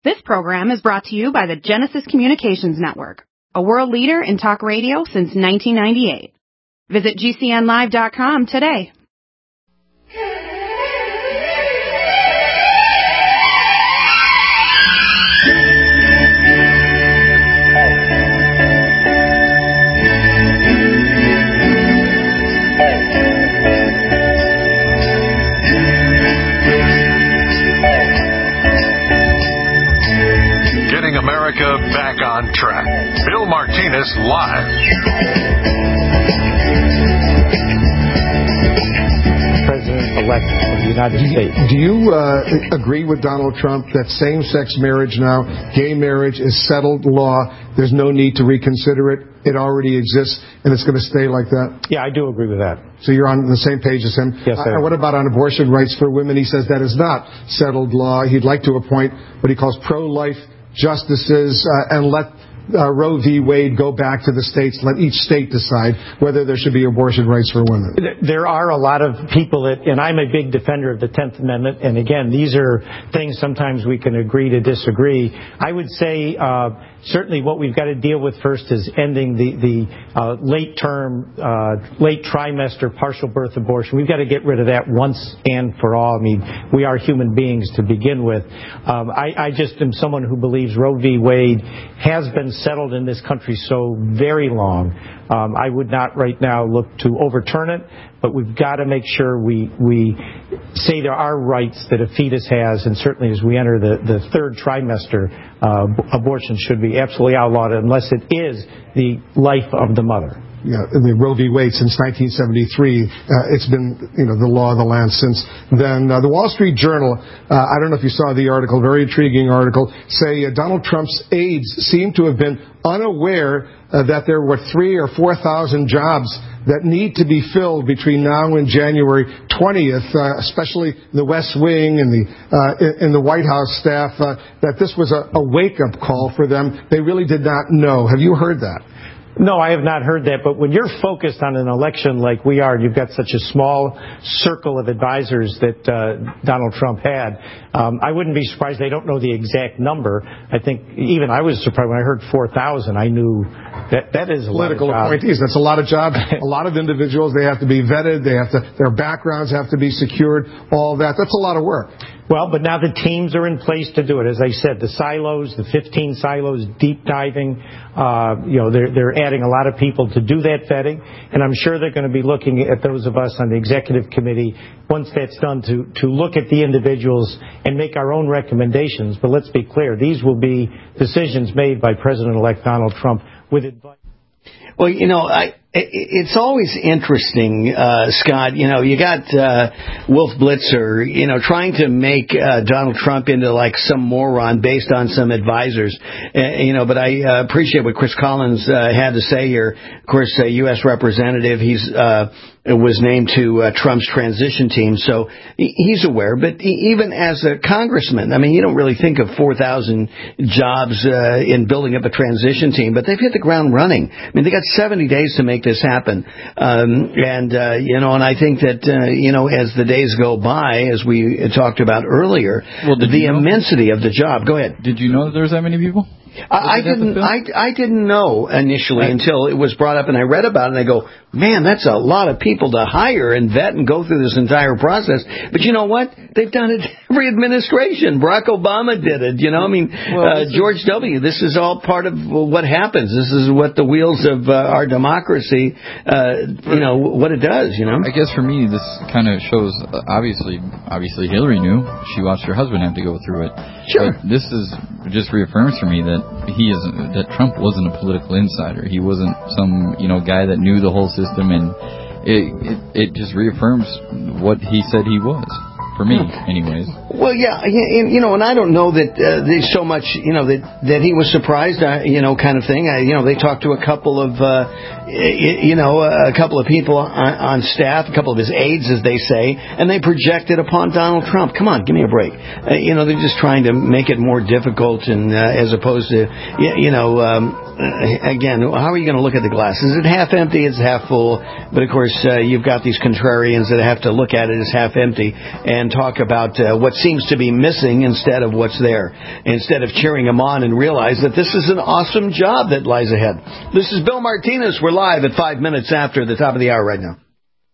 This program is brought to you by the Genesis Communications Network, a world leader in talk radio since 1998. Visit GCNlive.com today. America back on track. Bill Martinez live. President-elect of the United States. Do you agree with Donald Trump that same-sex marriage now, gay marriage, is settled law? There's no need to reconsider it. It already exists, and it's going to stay like that? Yeah, I do agree with that. So you're on the same page as him? Yes, sir. What about on abortion rights for women? He says that is not settled law. He'd like to appoint what he calls pro-life justices and let Roe v. Wade go back to the states. Let each state decide whether there should be abortion rights for women. There are a lot of people that, and I'm a big defender of the 10th Amendment, and again, these are things sometimes we can agree to disagree. I would say certainly what we've got to deal with first is ending the late trimester partial birth abortion. We've got to get rid of that once and for all. I mean, we are human beings to begin with. I just am someone who believes Roe v. Wade has been settled in this country so very long. I would not right now look to overturn it, but we've got to make sure we say there are rights that a fetus has, and certainly as we enter the third trimester, abortion should be absolutely outlawed unless it is the life of the mother. Yeah, I mean, Roe v. Wade since 1973. It's been, the law of the land since then. The Wall Street Journal, I don't know if you saw the article, very intriguing article, say Donald Trump's aides seem to have been unaware that there were 3,000 or 4,000 jobs that need to be filled between now and January 20th, especially the West Wing and the White House staff, that this was a wake-up call for them. They really did not know. Have you heard that? No, I have not heard that, but when you're focused on an election like we are, you've got such a small circle of advisors that Donald Trump had, I wouldn't be surprised they don't know the exact number. I think even I was surprised when I heard 4,000. I knew that is a political lot of appointees. That's a lot of jobs, a lot of individuals. They have to be vetted. Their backgrounds have to be secured, all that. That's a lot of work. Well, but now the teams are in place to do it. As I said, the silos, the 15 silos, deep diving, they're adding a lot of people to do that vetting. And I'm sure they're going to be looking at those of us on the executive committee, once that's done, to look at the individuals and make our own recommendations. But let's be clear, these will be decisions made by President-elect Donald Trump with advice. Well, it's always interesting, Scott. You got Wolf Blitzer, trying to make Donald Trump into like some moron based on some advisors. But I appreciate what Chris Collins had to say here. Of course, a U.S. representative. He's was named to Trump's transition team, so he's aware. But even as a congressman, I mean, you don't really think of 4,000 jobs in building up a transition team, but they've hit the ground running. I mean, they got 70 days to make this happen. And I think that, as the days go by, as we talked about earlier, the immensity of the job. Go ahead. Did you know that there's that many people? I didn't know initially until it was brought up and I read about it and I go, man, that's a lot of people to hire and vet and go through this entire process. But you know what? They've done it every administration. Barack Obama did it. George W. This is all part of what happens. This is what the wheels of our democracy, what it does, I guess for me, this kind of shows, obviously Hillary knew. She watched her husband have to go through it. Sure. But this just reaffirms for me that that Trump wasn't a political insider. He wasn't some guy that knew the whole system, and it just reaffirms what he said he was. For me, anyways. Well, yeah, and I don't know that there's so much, that he was surprised, kind of thing. They talked to a couple of a couple of people on staff, a couple of his aides, as they say, and they project it upon Donald Trump. Come on, give me a break. They're just trying to make it more difficult, and as opposed to, again, how are you going to look at the glass? Is it half empty? Is it half full? But of course, you've got these contrarians that have to look at it as half empty and talk about what seems to be missing instead of what's there, instead of cheering them on and realize that this is an awesome job that lies ahead. This is Bill Martinez. We're live at 5 minutes after the top of the hour right now.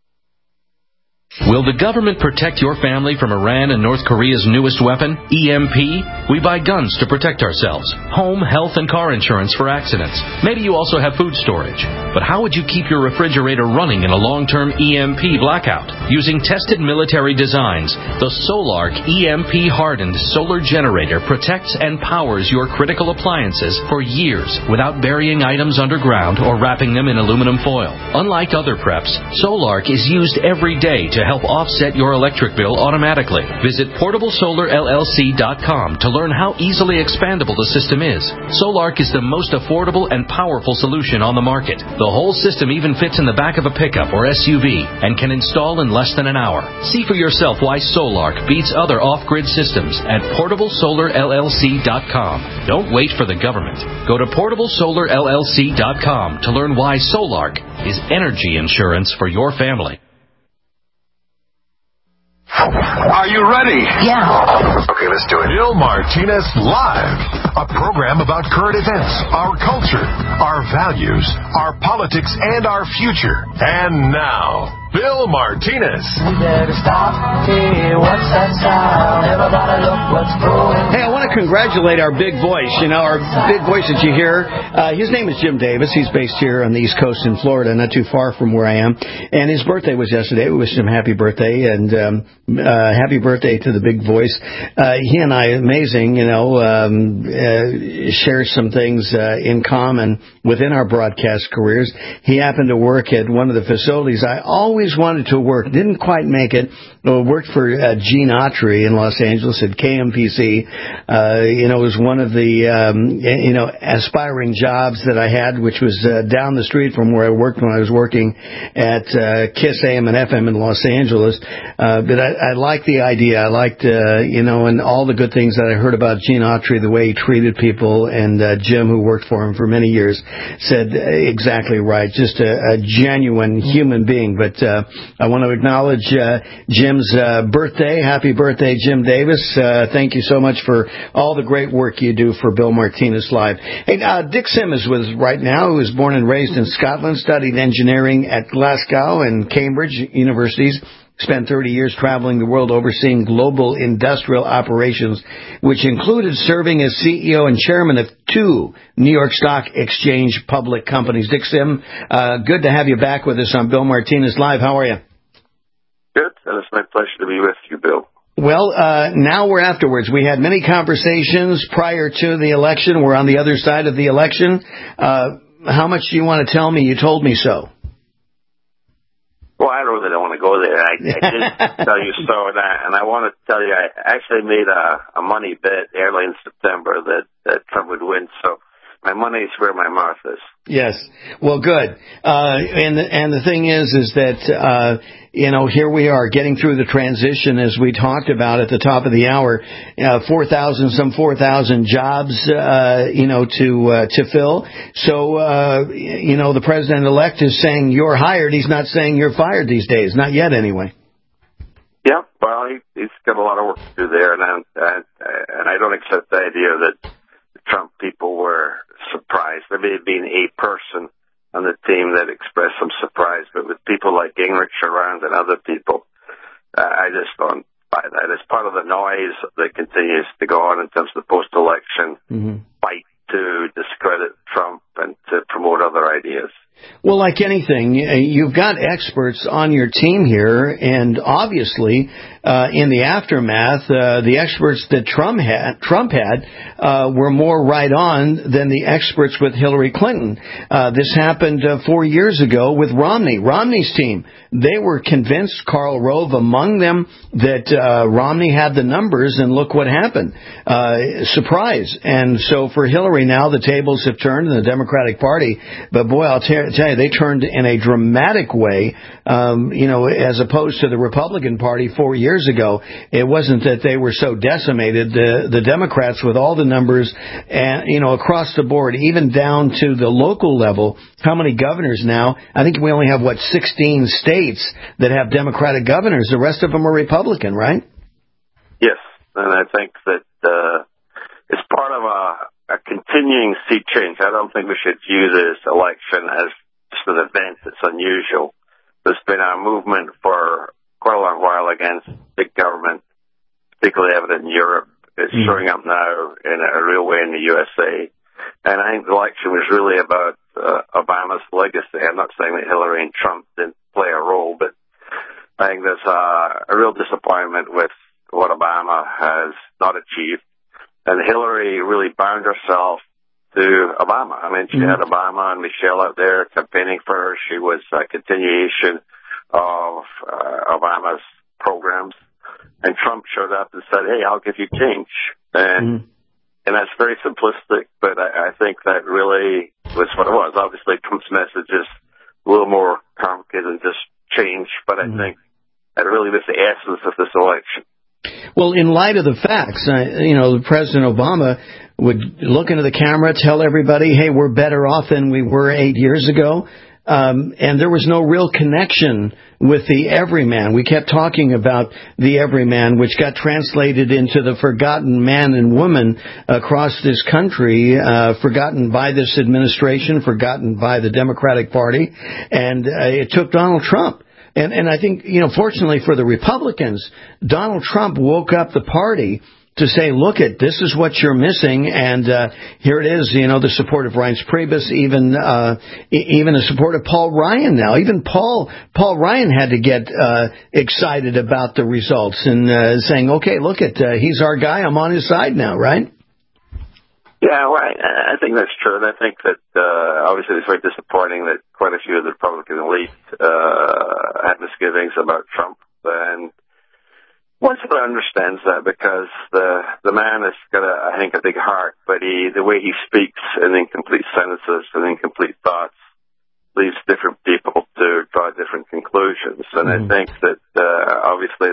Will the government protect your family from Iran and North Korea's newest weapon, EMP? We buy guns to protect ourselves, home, health, and car insurance for accidents. Maybe you also have food storage. But how would you keep your refrigerator running in a long-term EMP blackout? Using tested military designs, the Solark EMP-hardened solar generator protects and powers your critical appliances for years without burying items underground or wrapping them in aluminum foil. Unlike other preps, Solark is used every day to help offset your electric bill automatically. Visit PortableSolarLLC.com to learn how easily expandable the system is. Solark is the most affordable and powerful solution on the market. The whole system even fits in the back of a pickup or SUV and can install in less than an hour. See for yourself why Solark beats other off-grid systems at PortableSolarLLC.com. Don't wait for the government. Go to PortableSolarLLC.com to learn why Solark is energy insurance for your family. Are you ready? Yeah. Okay, let's do it. Bill Martinez Live, a program about current events, our culture, our values, our politics, and our future. And now, Bill Martinez. We better stop. Hey, what's that sound? Everybody look what's going. Hey, I want to congratulate our big voice. Our big voice that you hear. His name is Jim Davis. He's based here on the East Coast in Florida, not too far from where I am. And his birthday was yesterday. We wished him happy birthday, and happy birthday to the big voice. He and I, amazing, share some things in common within our broadcast careers. He happened to work at one of the facilities I always wanted to work. Didn't quite make it. Worked for Gene Autry in Los Angeles at KMPC. It was one of the, aspiring jobs that I had, which was down the street from where I worked when I was working at KISS AM and FM in Los Angeles. But I liked the idea. I liked, and all the good things that I heard about Gene Autry, the way he treated people, and Jim, who worked for him for many years, said exactly right. Just a genuine human being. But I want to acknowledge Jim's birthday. Happy birthday, Jim Davis. Thank you so much for all the great work you do for Bill Martinez Live. Hey, Dick Sim is with us right now, who was born and raised in Scotland, studied engineering at Glasgow and Cambridge universities. Spent 30 years traveling the world overseeing global industrial operations, which included serving as CEO and chairman of 2 New York Stock Exchange public companies. Dick Sim, good to have you back with us on Bill Martinez Live. How are you? Good, and it's my pleasure to be with you, Bill. Well, now we're afterwards. We had many conversations prior to the election. We're on the other side of the election. How much do you want to tell me? You told me so. Well, I really don't want to go there. I did tell you so, and I want to tell you I actually made a money bet early in September that Trump would win, so my money is where my mouth is. Yes. Well, good. And the thing is that, here we are getting through the transition as we talked about at the top of the hour, 4,000 jobs, to fill. So, the president-elect is saying you're hired. He's not saying you're fired these days. Not yet, anyway. Yeah. Well, he's got a lot of work to do there, and I don't accept the idea that the Trump people were surprised. There may have been a person on the team that expressed some surprise, but with people like Gingrich around and other people, I just don't buy that. It's part of the noise that continues to go on in terms of the post-election fight to discredit Trump and to promote other ideas. Well, like anything, you've got experts on your team here, and obviously in the aftermath, the experts that Trump had were more right on than the experts with Hillary Clinton. This happened 4 years ago with Romney's team. They were convinced, Karl Rove among them, that Romney had the numbers, and look what happened. Surprise. And so for Hillary now, the tables have turned in the Democratic Party. But boy, I'll tell you, they turned in a dramatic way, as opposed to the Republican Party 4 years ago. It wasn't that they were so decimated. The Democrats, with all the numbers, and across the board, even down to the local level, how many governors now? I think we only have, 16 states that have Democratic governors. The rest of them are Republican, right? Yes, and I think that it's part of a continuing sea change. I don't think we should view this election as just an event that's unusual. There's been a movement for quite a long while against big government, particularly evident in Europe. It's showing up now in a real way in the USA. And I think the election was really about Obama's legacy. I'm not saying that Hillary and Trump didn't play a role, but I think there's a real disappointment with what Obama has not achieved. And Hillary really bound herself to Obama. I mean, she had Obama and Michelle out there campaigning for her. She was a continuation of Obama's programs. And Trump showed up and said, hey, I'll give you change. And that's very simplistic, but I think that really was what it was. Obviously, Trump's message is a little more complicated than just change, but I think that really was the essence of this election. Well, in light of the facts, President Obama would look into the camera, tell everybody, hey, we're better off than we were 8 years ago. And there was no real connection with the everyman. We kept talking about the everyman, which got translated into the forgotten man and woman across this country, forgotten by this administration, forgotten by the Democratic Party, and it took Donald Trump. And I think, fortunately for the Republicans, Donald Trump woke up the party to say, look, this is what you're missing, and here it is, the support of Reince Priebus, even the support of Paul Ryan now. Even Paul Ryan had to get excited about the results and saying, okay, look, he's our guy, I'm on his side now, right? Yeah, well, I think that's true, and I think that obviously it's very disappointing that quite a few of the Republican elite had misgivings about Trump, and one sort of understands that because the man has got, I think, a big heart, but the way he speaks in incomplete sentences and incomplete thoughts leaves different people to draw different conclusions. And I think that obviously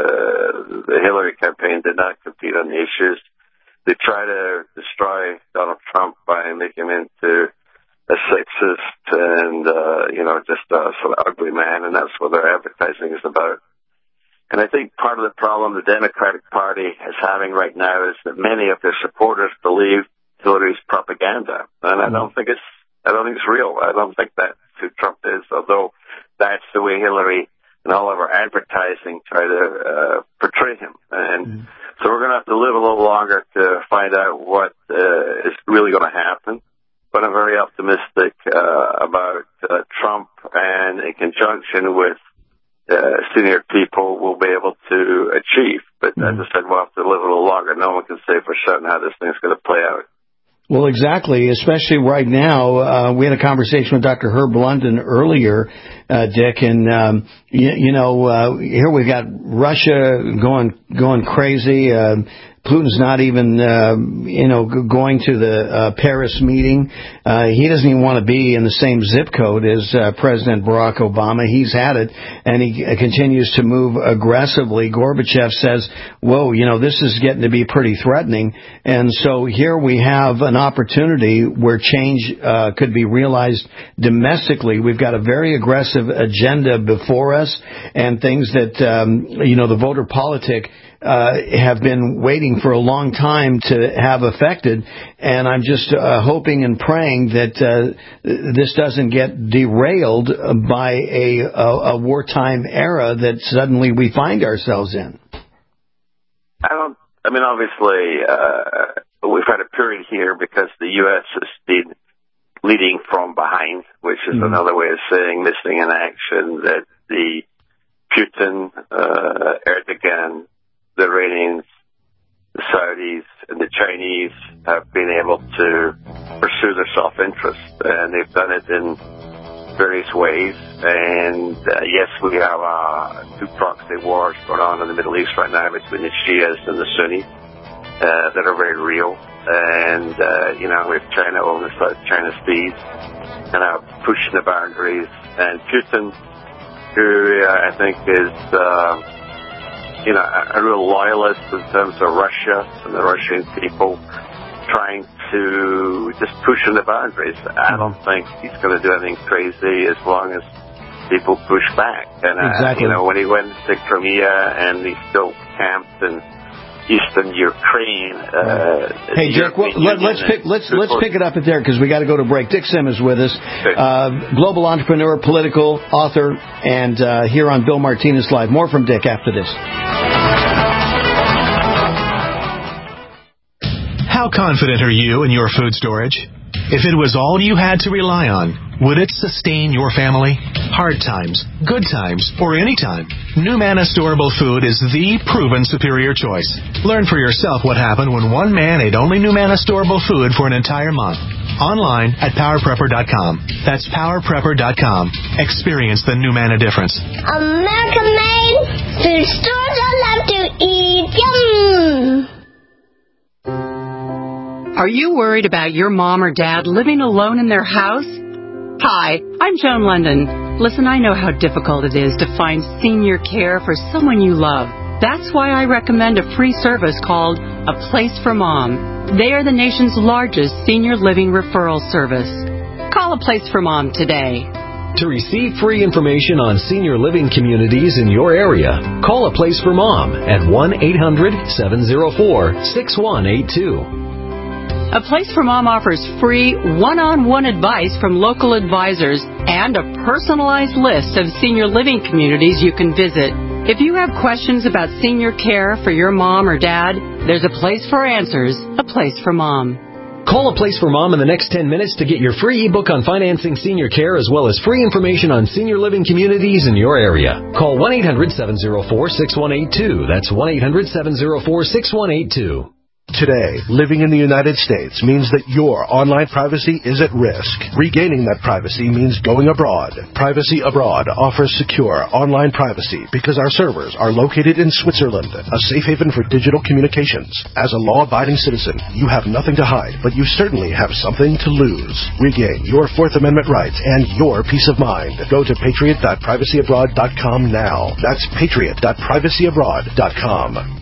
the Hillary campaign did not compete on the issues. They try to destroy Donald Trump by making him into a sexist and, just a sort of ugly man, and that's what their advertising is about. And I think part of the problem the Democratic Party is having right now is that many of their supporters believe Hillary's propaganda. And I don't think it's real. I don't think that's who Trump is, although that's the way Hillary and all of our advertising try to portray him. And so we're going to have to live a little longer to find out what is really going to happen. But I'm very optimistic about Trump, and in conjunction with senior people will be able to achieve. But as I said, we'll have to live a little longer. No one can say for certain how this thing's going to play out. Well, exactly, especially right now. We had a conversation with Dr. Herb London earlier, Dick, and, here we've got Russia going crazy. Putin's not even, going to the Paris meeting. He doesn't even want to be in the same zip code as President Barack Obama. He's had it, and he continues to move aggressively. Gorbachev says, whoa, this is getting to be pretty threatening. And so here we have an opportunity where change could be realized domestically. We've got a very aggressive agenda before us, and things that, the voter politic have been waiting for a long time to have affected, and I'm just hoping and praying that this doesn't get derailed by a wartime era that suddenly we find ourselves in. Obviously, we've had a period here because the U.S. has been leading from behind, which is another way of saying missing in action, that the Putin, Erdogan Iranians, the Saudis, and the Chinese have been able to pursue their self-interest, and they've done it in various ways. And yes, we have two proxy wars going on in the Middle East right now between the Shias and the Sunnis that are very real. And we have China over the South China Sea, kind of pushing the boundaries. And Putin, who I think is a real loyalist in terms of Russia and the Russian people, trying to just push in the boundaries. I don't think he's going to do anything crazy as long as people push back. And exactly. When he went to Crimea and he still camped in eastern Ukraine. Hey, Dick, let's pick it up at there because we got to go to break. Dick Sim is with us, global entrepreneur, political author, and here on Bill Martinez Live. More from Dick after this. How confident are you in your food storage? If it was all you had to rely on, would it sustain your family? Hard times, good times, or any time, NuManna Storable Food is the proven superior choice. Learn for yourself what happened when one man ate only NuManna Storable Food for an entire month. Online at PowerPrepper.com. That's PowerPrepper.com. Experience the NuManna difference. American made food stores I love to eat. Yum! Are you worried about your mom or dad living alone in their house? Hi, I'm Joan London. Listen, I know how difficult it is to find senior care for someone you love. That's why I recommend a free service called A Place for Mom. They are the nation's largest senior living referral service. Call A Place for Mom today. To receive free information on senior living communities in your area, call A Place for Mom at 1-800-704-6182. A Place for Mom offers free one-on-one advice from local advisors and a personalized list of senior living communities you can visit. If you have questions about senior care for your mom or dad, there's a place for answers, A Place for Mom. Call A Place for Mom in the next 10 minutes to get your free ebook on financing senior care as well as free information on senior living communities in your area. Call 1-800-704-6182. That's 1-800-704-6182. Today, living in the United States means that your online privacy is at risk. Regaining that privacy means going abroad. Privacy Abroad offers secure online privacy because our servers are located in Switzerland, a safe haven for digital communications. As a law-abiding citizen, you have nothing to hide, but you certainly have something to lose. Regain your Fourth Amendment rights and your peace of mind. Go to patriot.privacyabroad.com now. That's patriot.privacyabroad.com.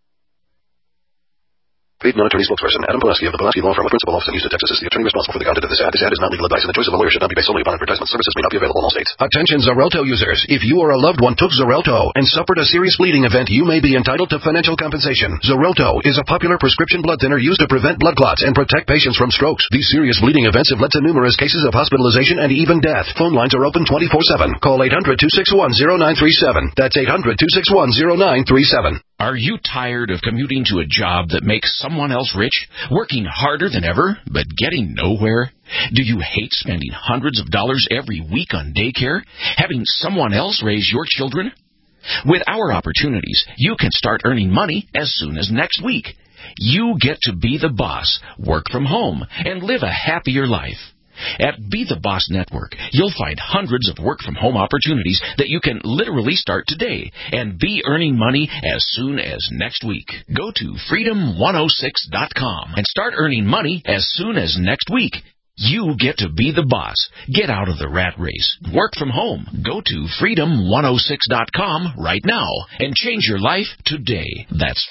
Paid non-attorney spokesperson Adam Pulaski of the Pulaski Law Firm, a principal office in Houston, Texas, is the attorney responsible for the content of this ad. This ad is not legal advice, and the choice of a lawyer should not be based solely upon advertisement. Services may not be available in all states. Attention Xarelto users. If you or a loved one took Xarelto and suffered a serious bleeding event, you may be entitled to financial compensation. Xarelto is a popular prescription blood thinner used to prevent blood clots and protect patients from strokes. These serious bleeding events have led to numerous cases of hospitalization and even death. Phone lines are open 24/7. Call 800-261-0937. That's 800-261-0937. Are you tired of commuting to a job that makes someone else rich? Working harder than ever, but getting nowhere? Do you hate spending hundreds of dollars every week on daycare? Having someone else raise your children? With our opportunities, you can start earning money as soon as next week. You get to be the boss, work from home, and live a happier life. At Be the Boss Network, you'll find hundreds of work-from-home opportunities that you can literally start today and be earning money as soon as next week. Go to freedom106.com and start earning money as soon as next week. You get to be the boss. Get out of the rat race. Work from home. Go to freedom106.com right now and change your life today. That's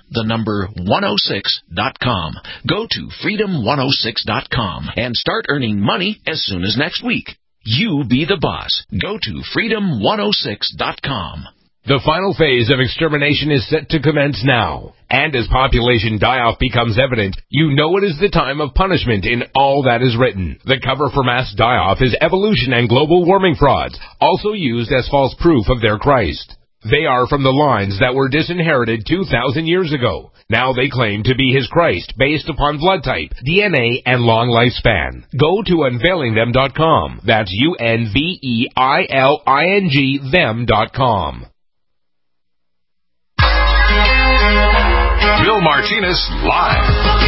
freedom106.com. Go to freedom106.com and start earning money as soon as next week. You be the boss. Go to freedom106.com. The final phase of extermination is set to commence now. And as population die-off becomes evident, you know it is the time of punishment in all that is written. The cover for mass die-off is evolution and global warming frauds, also used as false proof of their Christ. They are from the lines that were disinherited 2,000 years ago. Now they claim to be his Christ based upon blood type, DNA, and long lifespan. Go to unveilingthem.com. That's UNVEILING them.com. Bill Martinez Live.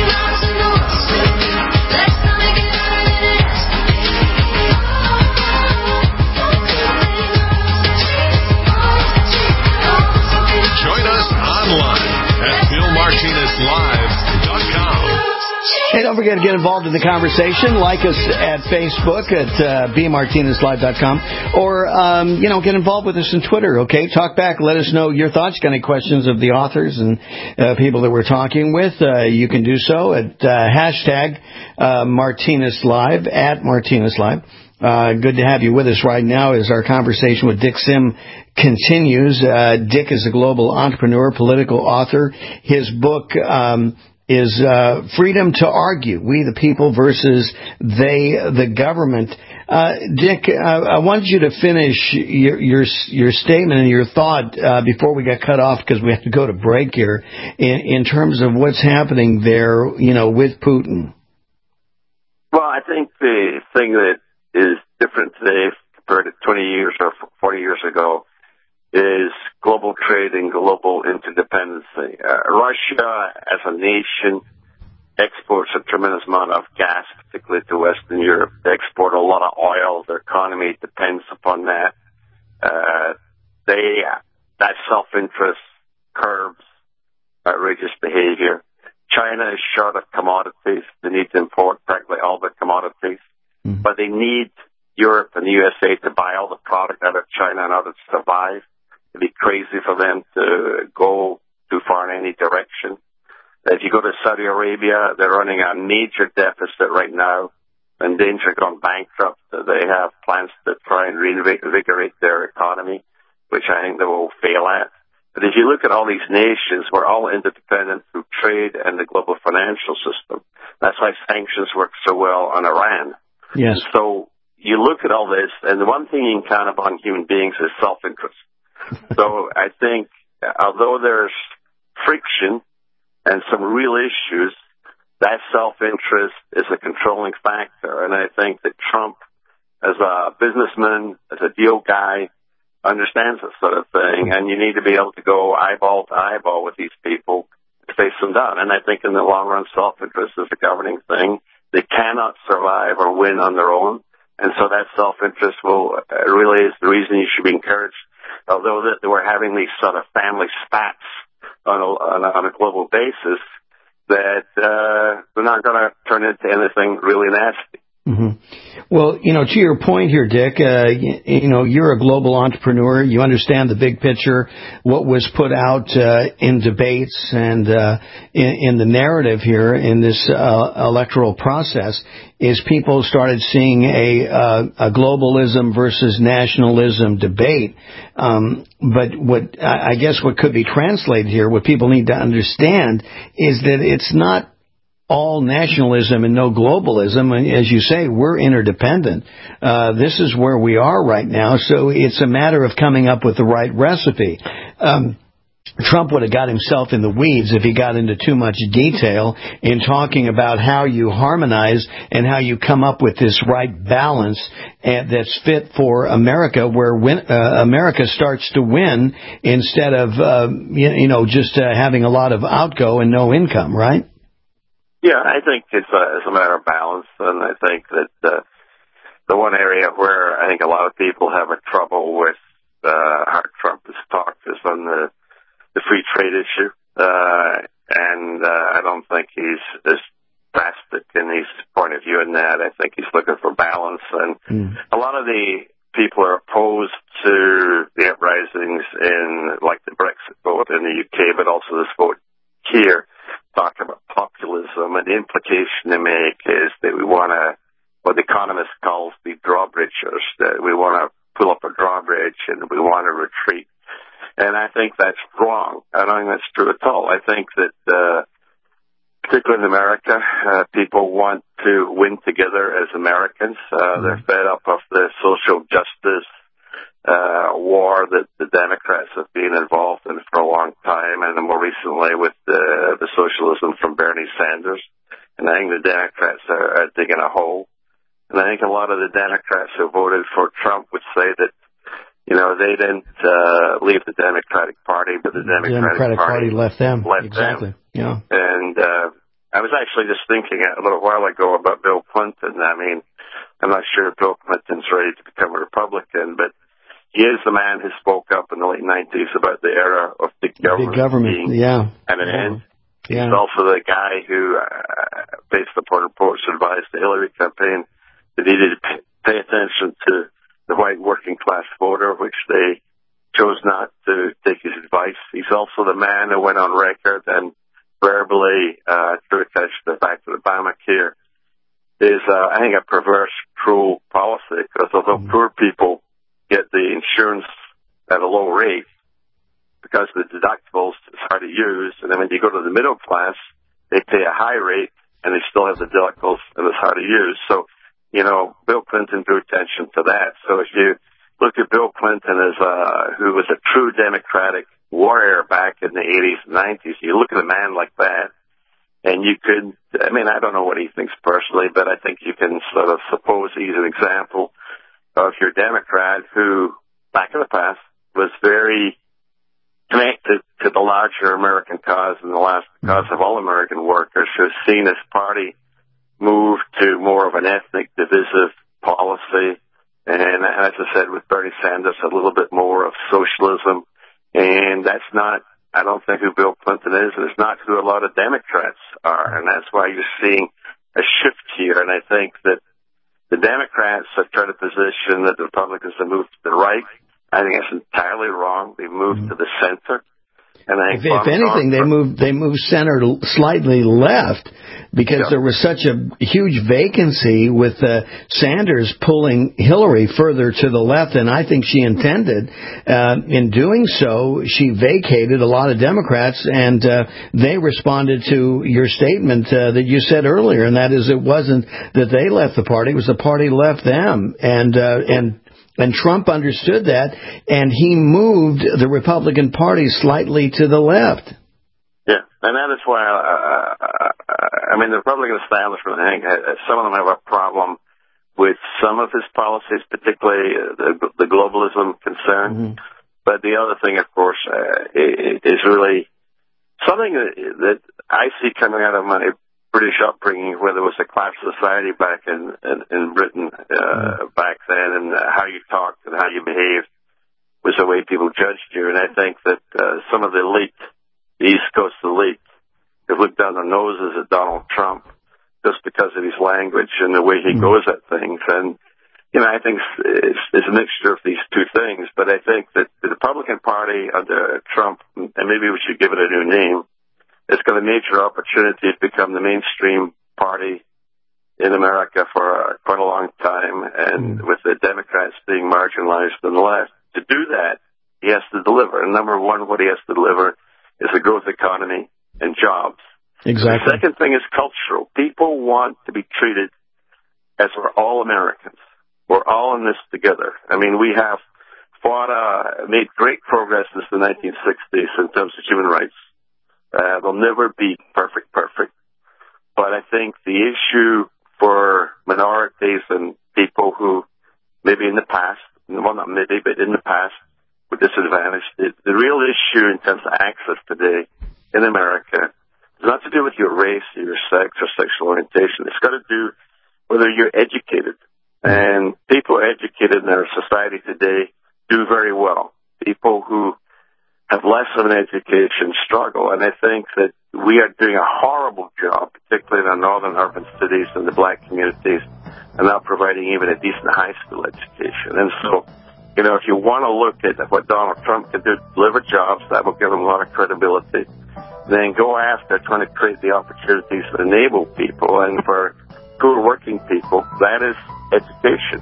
Join us online at BillMartinezLive.com. Hey, don't forget to get involved in the conversation. Like us at Facebook at bmartinezlive.com, or get involved with us on Twitter. Okay, talk back. Let us know your thoughts. Got any questions of the authors and people that we're talking with? You can do so at hashtag MartinezLive at MartinezLive. Good to have you with us right now as our conversation with Dick Sim continues. Dick is a global entrepreneur, political author. His book is Freedom to Argue, We the People versus They the Government. Dick, I wanted you to finish your statement and your thought before we got cut off, because we have to go to break here, in terms of what's happening there, with Putin. Well, I think the thing that is different today compared to 20 years or 40 years ago is global trade and global interdependency. Russia, as a nation, exports a tremendous amount of gas, particularly to Western Europe. They export a lot of oil. Their economy depends upon that. That self-interest curbs outrageous behavior. China is short of commodities. They need to import practically all the commodities. But they need Europe and the USA to buy all the product out of China in order to survive. It'd be crazy for them to go too far in any direction. If you go to Saudi Arabia, they're running a major deficit right now, in danger of going bankrupt. They have plans to try and reinvigorate their economy, which I think they will fail at. But if you look at all these nations, we're all interdependent through trade and the global financial system. That's why sanctions work so well on Iran. Yes. So you look at all this, and the one thing you can count upon human beings is self-interest. So I think, although there's friction and some real issues, that self-interest is a controlling factor. And I think that Trump, as a businessman, as a deal guy, understands this sort of thing. And you need to be able to go eyeball to eyeball with these people to face them down. And I think in the long run, self-interest is a governing thing. They cannot survive or win on their own. And so that self-interest really is the reason you should be encouraged. Although that we're having these sort of family spats on a global basis, that they're not going to turn into anything really nasty. Mm-hmm. Well, to your point here, Dick, you're a global entrepreneur. You understand the big picture, what was put out in debates and in the narrative here in this electoral process is people started seeing a globalism versus nationalism debate. But what could be translated here, what people need to understand is that it's not all nationalism and no globalism. And as you say, we're interdependent. This is where we are right now. So it's a matter of coming up with the right recipe. Trump would have got himself in the weeds if he got into too much detail in talking about how you harmonize and how you come up with this right balance that's fit for America, where America starts to win instead of just having a lot of outgo and no income, right? Yeah, I think it's a matter of balance, and I think that the one area where I think a lot of people have a trouble with how Trump has talked is on the free trade issue, and I don't think he's as drastic in his point of view in that. I think he's looking for balance, and a lot of the people are opposed to the uprisings in, like, the Brexit vote in the UK, but also this vote here, talking about populism, and the implication they make is that we want to, what the economist calls the drawbridgers, that we want to pull up a drawbridge and we want to retreat. And I think that's wrong. I don't think that's true at all. I think that, particularly in America, people want to win together as Americans. They're fed up of the social justice war that the Democrats have been involved in for a long time, and more recently with the socialism from Bernie Sanders. And I think the Democrats are digging a hole. And I think a lot of the Democrats who voted for Trump would say that they didn't leave the Democratic Party, but the Democratic Party left them. Exactly. Yeah. And I was actually just thinking a little while ago about Bill Clinton. I mean, I'm not sure if Bill Clinton's ready to become a Republican, but he is the man who spoke up in the late 90s about the era of big government being at an end. Yeah. He's also the guy who, based upon reports, advised the Hillary campaign that he needed to pay attention to the white working class voter, which they chose not to take his advice. He's also the man who went on record and verbally criticized the fact that Obamacare is, I think, a perverse, cruel policy, because although poor people get the insurance at a low rate because the deductibles is hard to use, and then when you go to the middle class, they pay a high rate and they still have the deductibles and it's hard to use. So, Bill Clinton drew attention to that. So if you look at Bill Clinton as who was a true Democratic warrior back in the 80s and 90s, you look at a man like that, and you could, I don't know what he thinks personally, but I think you can sort of suppose he's an example of your Democrat who, back in the past, was very connected to the larger American cause and the last cause of all American workers, who's seen his party move to more of an ethnic divisive policy. And as I said, with Bernie Sanders, a little bit more of socialism. And that's not, I don't think, who Bill Clinton is, and it's not who a lot of Democrats are. And that's why you're seeing a shift here. And I think that the Democrats have tried to position that the Republicans have moved to the right. I think that's entirely wrong. They've moved to the center. And I think if anything, they moved center slightly left, because there was such a huge vacancy with Sanders pulling Hillary further to the left than I think she intended. In doing so, she vacated a lot of Democrats, and they responded to your statement that you said earlier, and that is, it wasn't that they left the party, it was the party left them. And Trump understood that, and he moved the Republican Party slightly to the left. Yeah, and that is why, the Republican establishment, I think, some of them have a problem with some of his policies, particularly the globalism concern. But the other thing, of course, is really something that I see coming out of my British upbringing, where there was a class society back in Britain back then, and how you talked and how you behaved was the way people judged you. And I think that some of the elite, the East Coast elite, have looked down their noses at Donald Trump just because of his language and the way he goes at things. And, I think it's a mixture of these two things. But I think that the Republican Party under Trump, and maybe we should give it a new name, it's got a major opportunity to become the mainstream party in America for quite a long time, and with the Democrats being marginalized on the left. To do that, he has to deliver. And number one, what he has to deliver is a growth economy and jobs. Exactly. The second thing is cultural. People want to be treated as we're all Americans. We're all in this together. We have made great progress since the 1960s in terms of human rights. They'll never be perfect. But I think the issue for minorities and people who maybe in the past, well, not maybe, but in the past, were disadvantaged, the real issue in terms of access today in America is not to do with your race or your sex or sexual orientation. It's got to do whether you're educated. And people educated in our society today do very well. People who have less of an education struggle. And I think that we are doing a horrible job, particularly in our northern urban cities and the black communities, and not providing even a decent high school education. And so, if you want to look at what Donald Trump can do to deliver jobs, that will give him a lot of credibility. Then go after trying to create the opportunities that enable people. And for poor working people, that is education.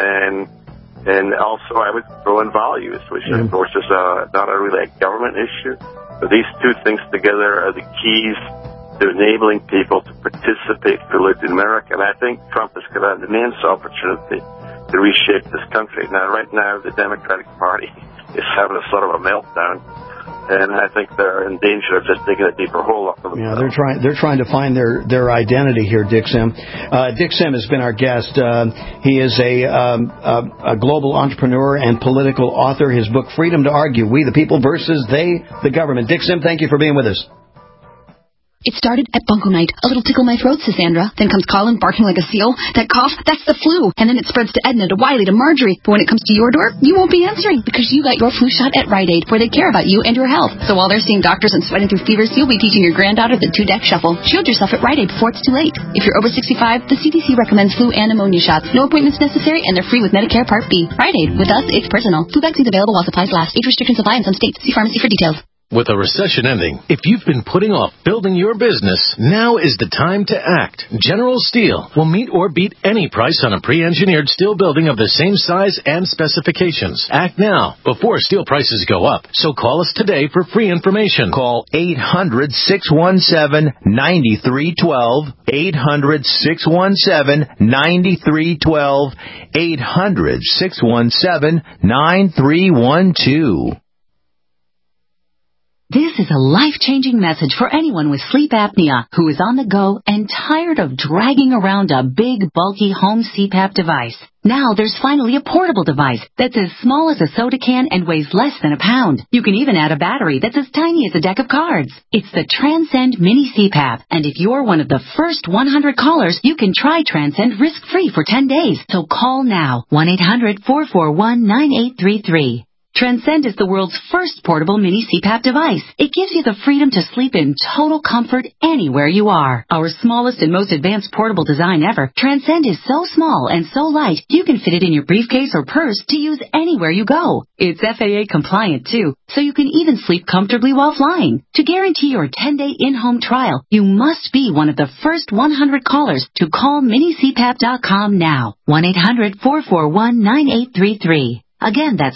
And also, I would throw in values, which, of course, is not really a government issue. But these two things together are the keys to enabling people to participate fully in America. And I think Trump has got an immense opportunity to reshape this country. Now, right now, the Democratic Party is having a sort of a meltdown. and I think they're in danger of just digging a deeper hole up for themselves. Yeah, they're trying to find their identity here, Dick Sim. Dick Sim has been our guest. He is a global entrepreneur and political author. His book, Freedom to Argue, We the People versus They the Government. Dick Sim, thank you for being with us. It started at Bunko Night. A little tickle my throat, says Sandra. Then comes Colin barking like a seal. That cough, that's the flu. And then it spreads to Edna, to Wiley, to Marjorie. But when it comes to your door, you won't be answering because you got your flu shot at Rite Aid, where they care about you and your health. So while they're seeing doctors and sweating through fevers, you'll be teaching your granddaughter the 2-deck shuffle. Shield yourself at Rite Aid before it's too late. If you're over 65, the CDC recommends flu and pneumonia shots. No appointments necessary, and they're free with Medicare Part B. Rite Aid. With us, it's personal. Flu vaccines available while supplies last. Age restrictions apply in some states. See pharmacy for details. With a recession ending, if you've been putting off building your business, now is the time to act. General Steel will meet or beat any price on a pre-engineered steel building of the same size and specifications. Act now before steel prices go up. So call us today for free information. Call 800-617-9312. 800-617-9312. 800-617-9312. This is a life-changing message for anyone with sleep apnea who is on the go and tired of dragging around a big, bulky home CPAP device. Now there's finally a portable device that's as small as a soda can and weighs less than a pound. You can even add a battery that's as tiny as a deck of cards. It's the Transcend Mini CPAP, and if you're one of the first 100 callers, you can try Transcend risk-free for 10 days. So call now, 1-800-441-9833. Transcend is the world's first portable mini CPAP device. It gives you the freedom to sleep in total comfort anywhere you are. Our smallest and most advanced portable design ever, Transcend is so small and so light, you can fit it in your briefcase or purse to use anywhere you go. It's FAA compliant too, so you can even sleep comfortably while flying. To guarantee your 10-day in-home trial, you must be one of the first 100 callers to call minicpap.com now. 1-800-441-9833. Again, that's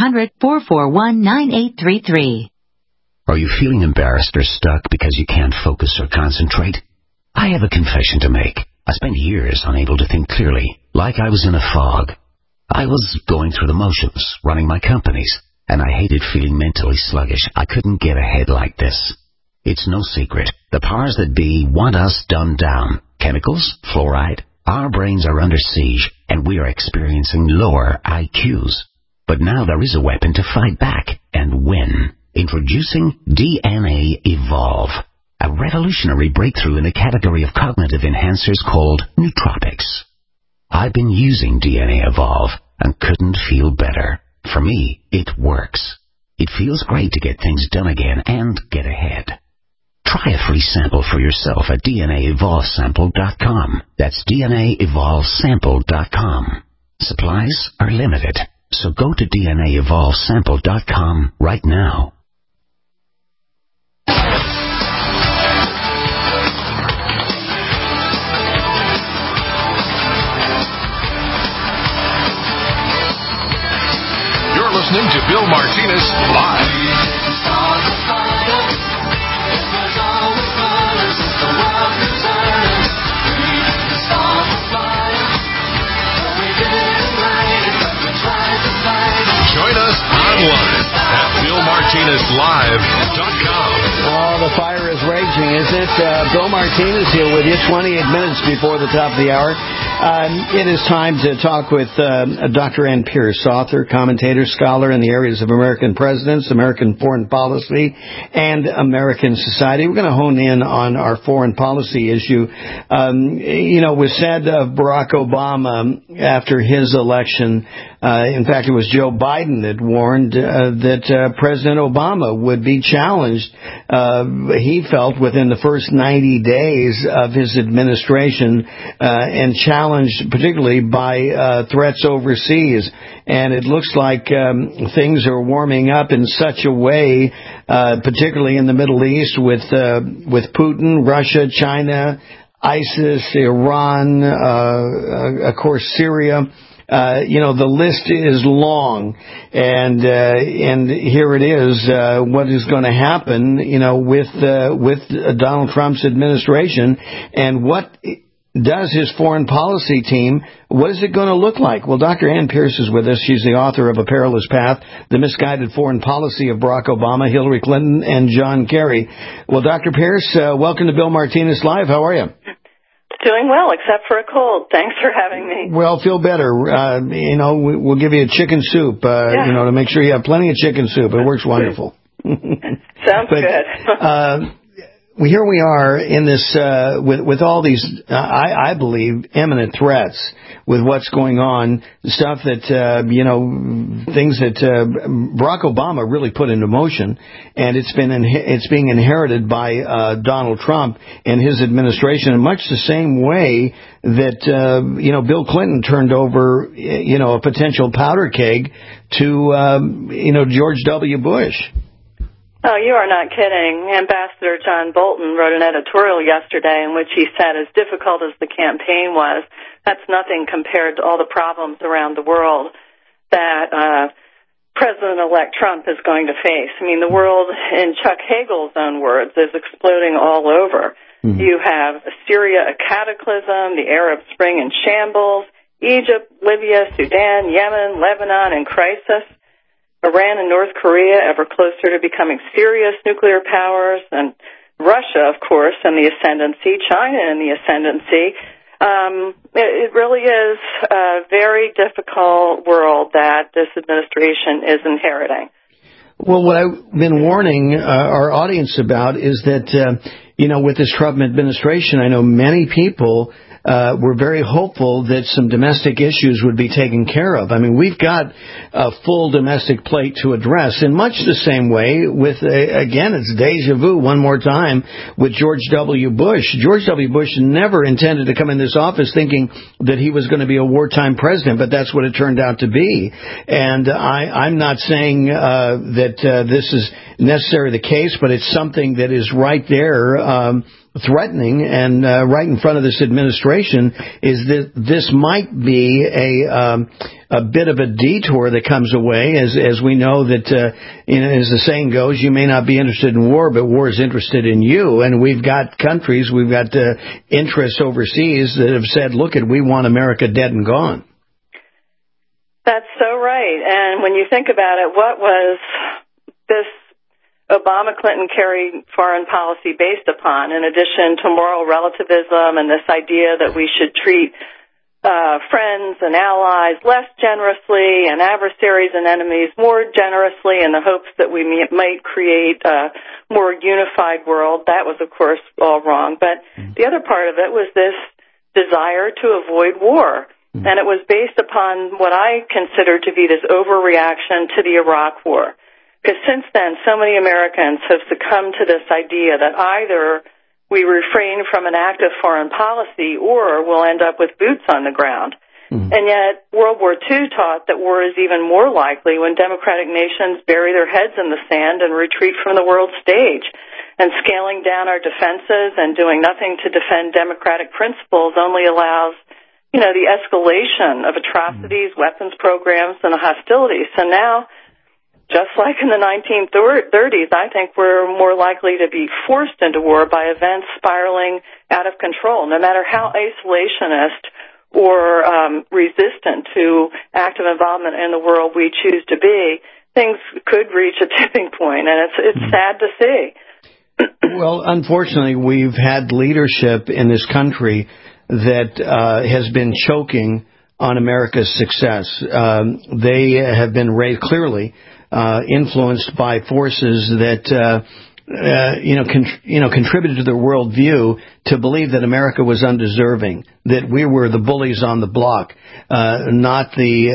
1-800-441-9833. Are you feeling embarrassed or stuck because you can't focus or concentrate? I have a confession to make. I spent years unable to think clearly, like I was in a fog. I was going through the motions, running my companies, and I hated feeling mentally sluggish. I couldn't get ahead like this. It's no secret. The powers that be want us dumbed down. Chemicals, fluoride. Our brains are under siege, and we are experiencing lower IQs. But now there is a weapon to fight back and win. Introducing DNA Evolve, a revolutionary breakthrough in the category of cognitive enhancers called nootropics. I've been using DNA Evolve and couldn't feel better. For me, it works. It feels great to get things done again and get ahead. Try a free sample for yourself at DNAEvolvesample.com. That's DNAEvolvesample.com. Supplies are limited, so go to DNAEvolvesample.com right now. You're listening to Bill Martinez Live. Join us online at BillMartinezLive.com. Oh, the fire is raging, isn't it? Bill Martinez here with you, 28 minutes before the top of the hour. It is time to talk with Dr. Ann Pierce, author, commentator, scholar in the areas of American presidents, American foreign policy, and American society. We're going to hone in on our foreign policy issue. It was said of Barack Obama after his election, in fact, it was Joe Biden that warned that President Obama would be challenged, he felt, within the first 90 days of his administration, and challenged particularly by threats overseas. And it looks like things are warming up in such a way, particularly in the Middle East, with Putin, Russia, China, ISIS, Iran, of course, Syria. The list is long, and here it is. What is going to happen, with Donald Trump's administration, and what does his foreign policy team, what is it going to look like? Well, Dr. Ann Pierce is with us. She's the author of A Perilous Path, The Misguided Foreign Policy of Barack Obama, Hillary Clinton, and John Kerry. Well, Dr. Pierce, welcome to Bill Martinez Live. How are you? Doing well, except for a cold. Thanks for having me. Well, feel better. We'll give you a chicken soup, to make sure you have plenty of chicken soup. It works wonderful. Sounds good. Here we are in this, with all these, I believe, imminent threats with what's going on, stuff that, things that Barack Obama really put into motion, and it's being inherited by Donald Trump and his administration in much the same way that, Bill Clinton turned over, a potential powder keg to, George W. Bush. Oh, you are not kidding. Ambassador John Bolton wrote an editorial yesterday in which he said, as difficult as the campaign was, that's nothing compared to all the problems around the world that President-elect Trump is going to face. I mean, the world, in Chuck Hagel's own words, is exploding all over. Mm-hmm. You have Syria, a cataclysm, the Arab Spring in shambles, Egypt, Libya, Sudan, Yemen, Lebanon in crisis, Iran and North Korea ever closer to becoming serious nuclear powers, and Russia, of course, in the ascendancy, China in the ascendancy. It really is a very difficult world that this administration is inheriting. Well, what I've been warning our audience about is that, with this Trump administration, I know many people were very hopeful that some domestic issues would be taken care of. I mean, we've got a full domestic plate to address in much the same way with, again, it's deja vu one more time with George W. Bush. George W. Bush never intended to come in this office thinking that he was going to be a wartime president, but that's what it turned out to be. And I'm not saying that this is necessarily the case, but it's something that is right there threatening, and right in front of this administration is that this might be a bit of a detour that comes away, as we know that, as the saying goes, you may not be interested in war, but war is interested in you. And we've got countries, we've got interests overseas that have said, look, we want America dead and gone. That's so right. And when you think about it, what was this Obama-Clinton-Kerry foreign policy based upon, in addition to moral relativism and this idea that we should treat friends and allies less generously and adversaries and enemies more generously in the hopes that we might create a more unified world? That was, of course, all wrong. But the other part of it was this desire to avoid war. And it was based upon what I consider to be this overreaction to the Iraq War. Because since then, so many Americans have succumbed to this idea that either we refrain from an active foreign policy or we'll end up with boots on the ground. Mm-hmm. And yet, World War II taught that war is even more likely when democratic nations bury their heads in the sand and retreat from the world stage. And scaling down our defenses and doing nothing to defend democratic principles only allows, the escalation of atrocities, weapons programs, and hostilities. So now, just like in the 1930s, I think we're more likely to be forced into war by events spiraling out of control. No matter how isolationist or resistant to active involvement in the world we choose to be, things could reach a tipping point, and it's sad to see. Well, unfortunately, we've had leadership in this country that has been choking on America's success. They have been clearly influenced by forces that contributed to their worldview to believe that America was undeserving, that we were the bullies on the block, not the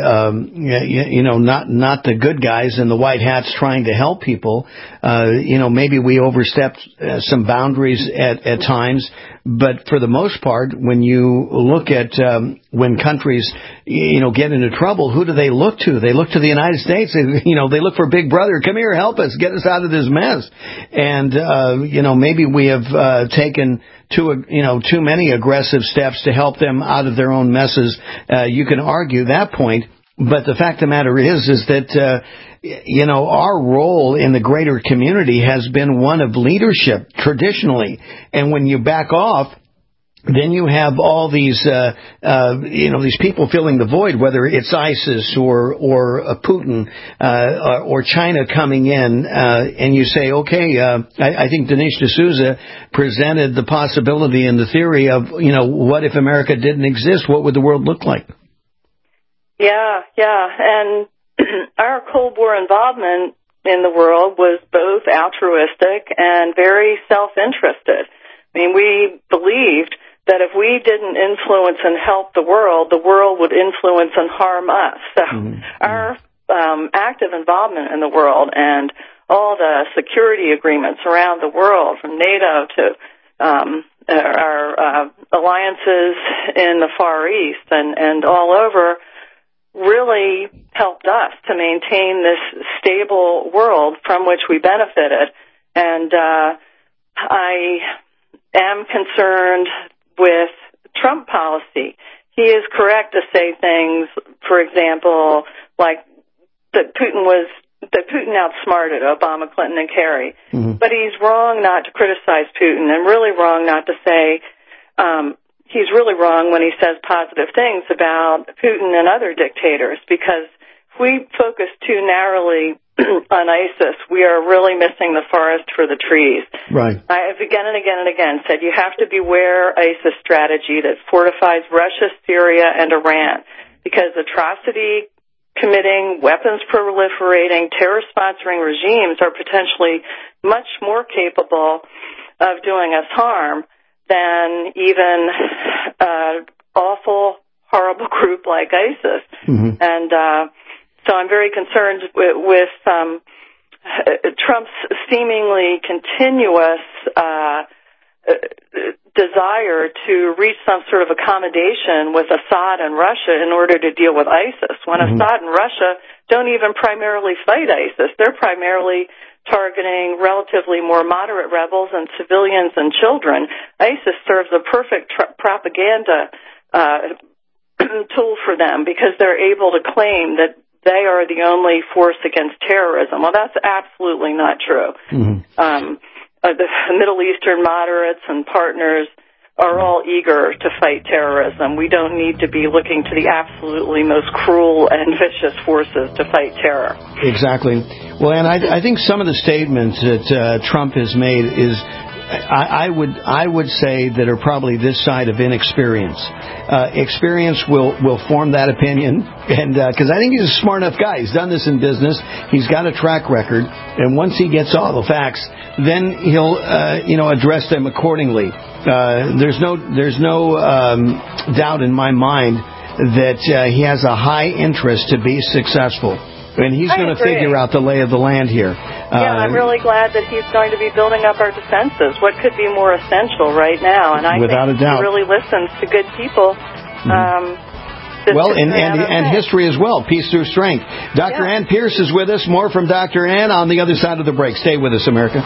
not the good guys in the white hats trying to help people. Maybe we overstepped some boundaries at times. But for the most part, when you look at when countries, get into trouble, who do they look to? They look to the United States. They look for Big Brother. Come here, help us, get us out of this mess. And maybe we have taken too many aggressive steps to help them out of their own messes. You can argue that point. But the fact of the matter is that, our role in the greater community has been one of leadership traditionally. And when you back off, then you have all these, these people filling the void, whether it's ISIS or Putin or China coming in, and you say, okay, I think Dinesh D'Souza presented the possibility and the theory of, what if America didn't exist? What would the world look like? Yeah, and our Cold War involvement in the world was both altruistic and very self-interested. I mean, we believed that if we didn't influence and help the world would influence and harm us. So our active involvement in the world and all the security agreements around the world, from NATO to our alliances in the Far East and all over, really helped us to maintain this stable world from which we benefited. And I am concerned with Trump policy. He is correct to say things, for example, like that Putin outsmarted Obama, Clinton, and Kerry. But he's wrong not to criticize Putin, and really wrong not to say he's really wrong when he says positive things about Putin and other dictators, because if we focus too narrowly on ISIS, we are really missing the forest for the trees. Right. I have again and again and again said you have to beware ISIS strategy that fortifies Russia, Syria, and Iran, because atrocity committing, weapons proliferating, terror-sponsoring regimes are potentially much more capable of doing us harm than even an awful, horrible group like ISIS. And so I'm very concerned with Trump's seemingly continuous desire to reach some sort of accommodation with Assad and Russia in order to deal with ISIS, when Assad and Russia don't even primarily fight ISIS. They're primarily targeting relatively more moderate rebels and civilians and children. ISIS serves a perfect propaganda tool for them, because they're able to claim that they are the only force against terrorism. Well, that's absolutely not true. The Middle Eastern moderates and partners are all eager to fight terrorism. We don't need to be looking to the absolutely most cruel and vicious forces to fight terror. Exactly. Well, and I think some of the statements that Trump has made is, I would say, that are probably this side of inexperience. Experience will form that opinion, and because I think he's a smart enough guy. He's done this in business. He's got a track record, and once he gets all the facts, then he'll address them accordingly. There's no doubt in my mind that he has a high interest to be successful. And he's going to figure out the lay of the land here. I'm really glad that he's going to be building up our defenses. What could be more essential right now? And I Without think a doubt. he really listens to good people. And history as well. Peace through strength. Dr. Ann Pierce is with us. More from Dr. Ann on the other side of the break. Stay with us, America.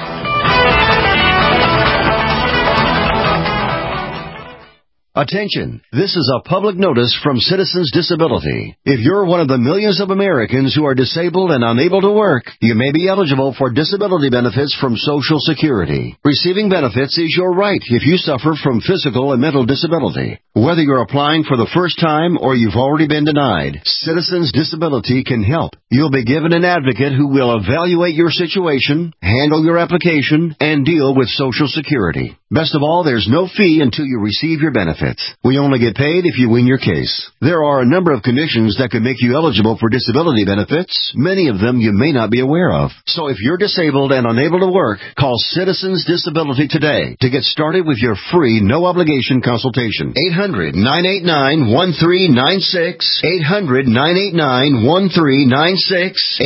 Attention, this is a public notice from Citizens Disability. If you're one of the millions of Americans who are disabled and unable to work, you may be eligible for disability benefits from Social Security. Receiving benefits is your right if you suffer from physical and mental disability. Whether you're applying for the first time or you've already been denied, Citizens Disability can help. You'll be given an advocate who will evaluate your situation, handle your application, and deal with Social Security. Best of all, there's no fee until you receive your benefits. We only get paid if you win your case. There are a number of conditions that could make you eligible for disability benefits. Many of them you may not be aware of. So if you're disabled and unable to work, call Citizens Disability today to get started with your free, no-obligation consultation. 800-989-1396. 800-989-1396.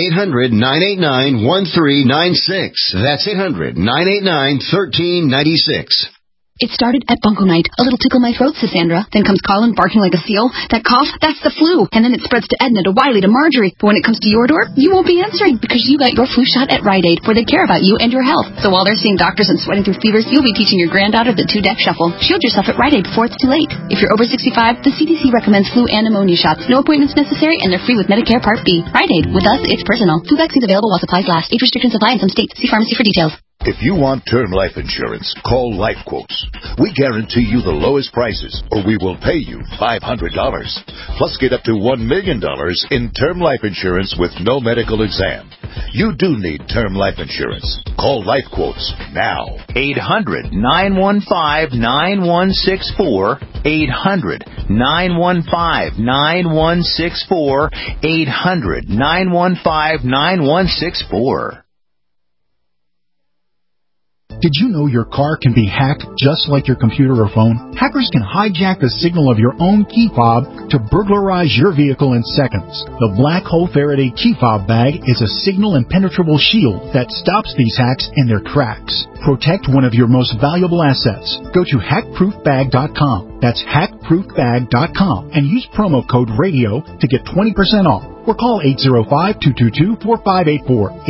800-989-1396. That's 800-989-1396. It started at Bunko Night. A little tickle my throat, says Sandra. Then comes Colin barking like a seal. That cough, that's the flu. And then it spreads to Edna, to Wiley, to Marjorie. But when it comes to your door, you won't be answering because you got your flu shot at Rite Aid, where they care about you and your health. So while they're seeing doctors and sweating through fevers, you'll be teaching your granddaughter the 2-deck shuffle. Shield yourself at Rite Aid before it's too late. If you're over 65, the CDC recommends flu and pneumonia shots. No appointments necessary, and they're free with Medicare Part B. Rite Aid. With us, it's personal. Flu vaccines available while supplies last. Age restrictions apply in some states. See pharmacy for details. If you want term life insurance, call Life Quotes. We guarantee you the lowest prices, or we will pay you $500. Plus, get up to $1 million in term life insurance with no medical exam. You do need term life insurance. Call Life Quotes now. 800-915-9164. 800-915-9164. 800-915-9164. Did you know your car can be hacked just like your computer or phone? Hackers can hijack the signal of your own key fob to burglarize your vehicle in seconds. The Black Hole Faraday key fob bag is a signal impenetrable shield that stops these hacks in their tracks. Protect one of your most valuable assets. Go to hackproofbag.com. That's hackproofbag.com and use promo code RADIO to get 20% off. Or call 805-222-4584.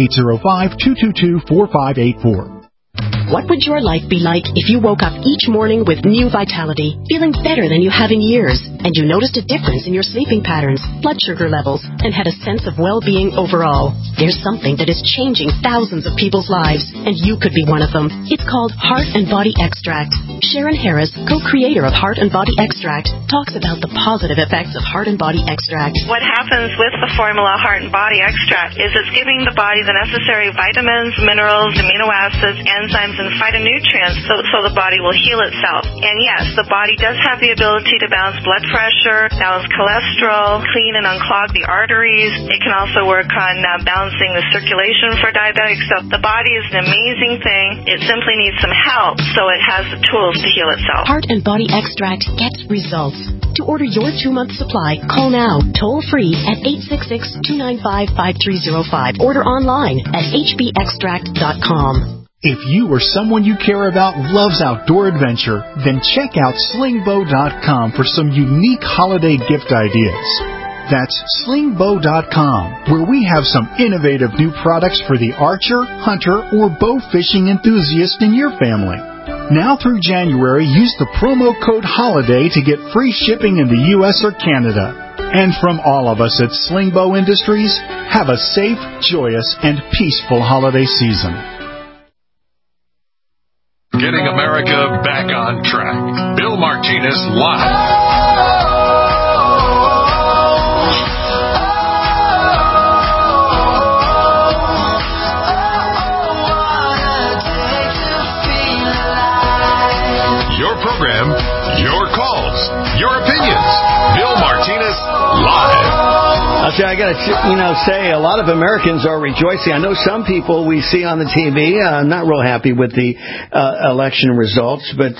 805-222-4584. What would your life be like if you woke up each morning with new vitality, feeling better than you have in years, and you noticed a difference in your sleeping patterns, blood sugar levels, and had a sense of well-being overall? There's something that is changing thousands of people's lives, and you could be one of them. It's called Heart and Body Extract. Sharon Harris, co-creator of Heart and Body Extract, talks about the positive effects of Heart and Body Extract. What happens with the formula Heart and Body Extract is it's giving the body the necessary vitamins, minerals, amino acids, enzymes, and phytonutrients so the body will heal itself. And yes, the body does have the ability to balance blood pressure, balance cholesterol, clean and unclog the arteries. It can also work on balancing the circulation for diabetics. So the body is an amazing thing. It simply needs some help so it has the tools to heal itself. Heart and Body Extract gets results. To order your 2-month supply, call now, toll free at 866-295-5305. Order online at hbextract.com. If you or someone you care about loves outdoor adventure, then check out slingbow.com for some unique holiday gift ideas. That's slingbow.com, where we have some innovative new products for the archer, hunter, or bow fishing enthusiast in your family. Now through January, use the promo code HOLIDAY to get free shipping in the U.S. or Canada. And from all of us at Slingbow Industries, have a safe, joyous, and peaceful holiday season. Getting America back on track. Bill Martinez live. Your program, your calls, your opinions. Bill Martinez live. I'll say, I got to, say a lot of Americans are rejoicing. I know some people we see on the TV. I'm not real happy with the election results, but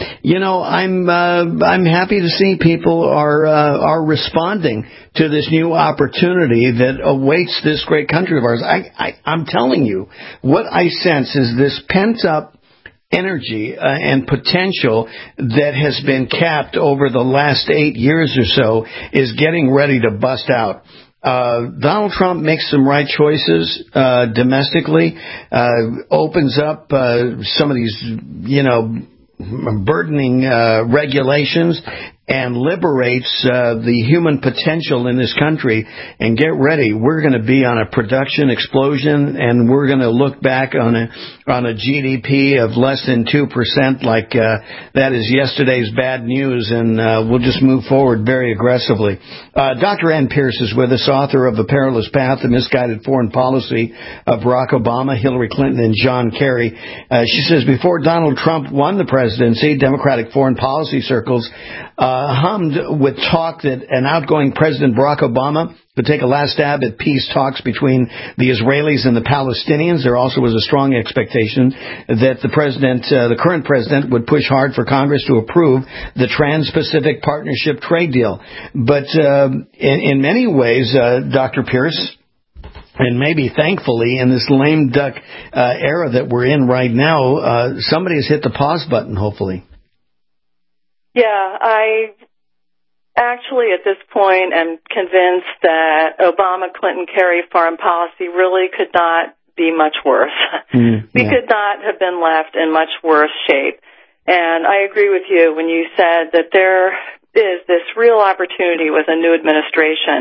I'm happy to see people are responding to this new opportunity that awaits this great country of ours. I'm telling you, what I sense is this pent up energy and potential that has been capped over the last 8 years or so is getting ready to bust out. Donald Trump makes some right choices domestically, opens up some of these, burdening regulations, and liberates the human potential in this country. And get ready, we're going to be on a production explosion, and we're going to look back on a GDP of less than 2%, like that is yesterday's bad news, and we'll just move forward very aggressively. Dr. Ann Pierce is with us, author of The Perilous Path, The Misguided Foreign Policy of Barack Obama, Hillary Clinton, and John Kerry. She says before Donald Trump won the presidency, Democratic foreign policy circles hummed with talk that an outgoing President Barack Obama would take a last stab at peace talks between the Israelis and the Palestinians. There also was a strong expectation that the current president, would push hard for Congress to approve the Trans-Pacific Partnership trade deal. But in many ways, Dr. Pierce, and maybe thankfully in this lame duck era that we're in right now, somebody has hit the pause button, hopefully. Yeah, I actually at this point am convinced that Obama, Clinton, Kerry foreign policy really could not be much worse. We could not have been left in much worse shape. And I agree with you when you said that there is this real opportunity with a new administration